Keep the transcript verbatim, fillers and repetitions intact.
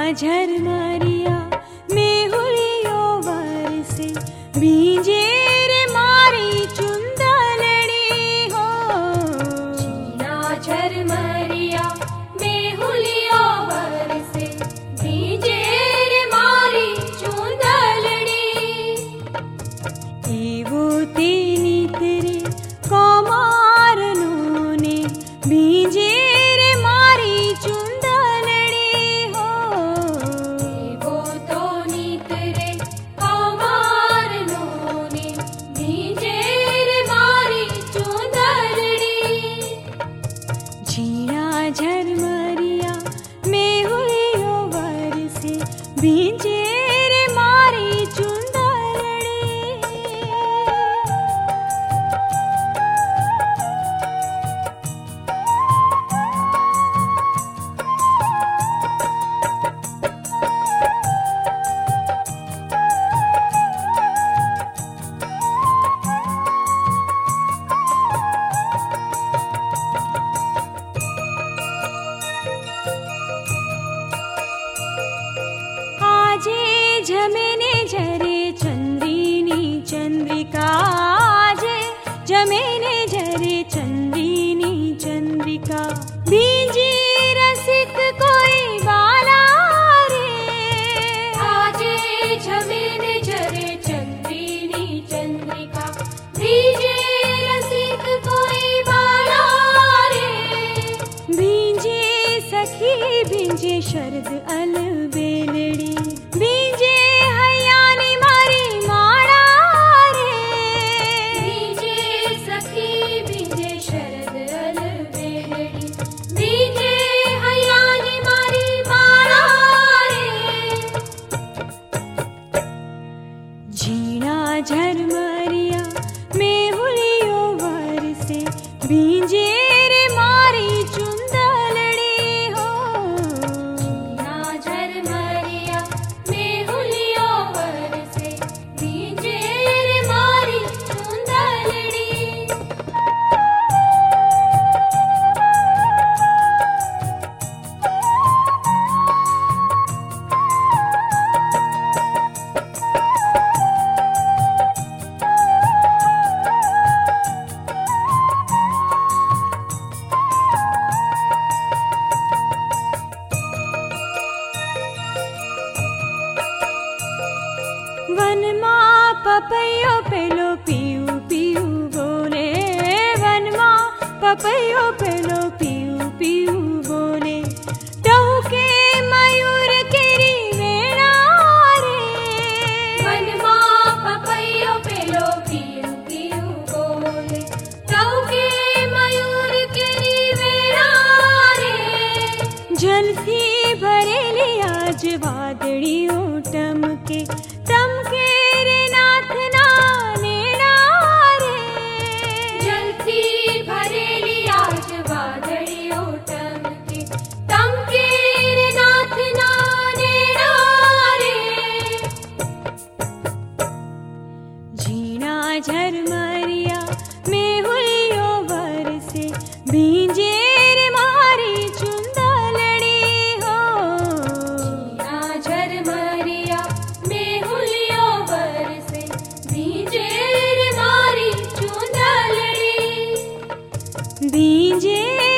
झरमरिया मेहुलियो बरसे भींजे रे मारी चुंदलड़ी हो। झीना झरमरिया मेहुलियो बरसे भींजे रे मारी चुंदलड़ी। एवो तेनी तेरे कौमारनों ने भींजे रे मारी चुंदलड़ी हो। वो तो नीत रे कौमारनों ने भींजे रे मारी चुंदलड़ी। झीना झरमरिया मेहुलियो बरसे भींजे रे मारी चुंदलड़ी। आजे झमेने झरे चंद्रिनी चंद्रिका। आजे झमेने झरे चंद्रिनी चंद्रिका। भींजी रसिक कोई बाला रे। आजे झमेने झरे चंद्रिनी चंद्रिका। भींजे रसिक कोई बाला रे। भींजे सखी भींजे शरद अलबेलड़ी। भींजे हयानी मारी माड़ा रे। भींजे सखी भींजे शरद अलबेलड़ी। भींजे हयानी मारी मारा रे। झीना झरमरिया मेहुलियो बरसे भींजे रे मारी चुंदलड़ी हो। झीना झरमरिया मेहुलियो बरसे भींजे रे मारी चुंदलड़ी। वनमा पपैयो पेलो पीऊ पीऊ बोले। वनमा पपैयो पेलो पीऊ पीऊ बोले। टहुके मयूर केरी वेणा रे। वनमा पपैयो पेलो पीऊ पीऊ बोले। टहुके मयूर केरी वेणा रे। झलसी भरेली आज वादड़ियों टमके टमके रे नाथ नानेड़ा रे। जलती भरेली आज वादड़ियों टमके टमके रे नाथ नानेड़ा रे। झीना झरमरिया मेहुलियो बरसे भींजे रे मारी चुंदलड़ी हो। झीना झरमरिया मेहुलियो बरसे भींजे रे मारी चुंदलड़ी। भींजे